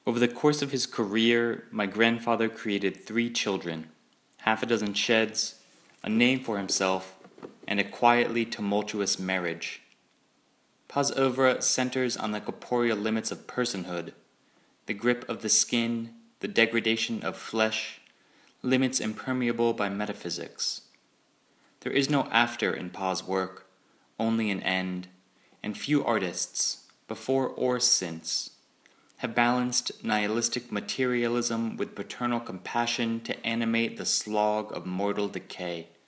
Over the course of his career, my grandfather created 3 children, half a dozen sheds, a name for himself, and a quietly tumultuous marriage. Paz oeuvre centers on the corporeal limits of personhood, the grip of the skin, the degradation of flesh, limits impermeable by metaphysics. There is no after in Paz's work, only an end, and few artists, before or since, have balanced nihilistic materialism with paternal compassion to animate the slog of mortal decay.